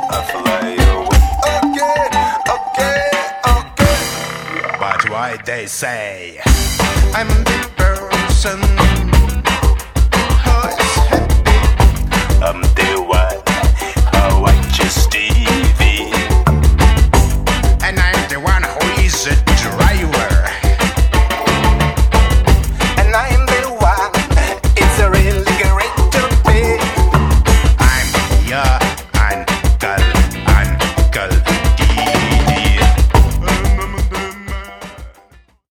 I fly away. Okay. But why they say I'm the person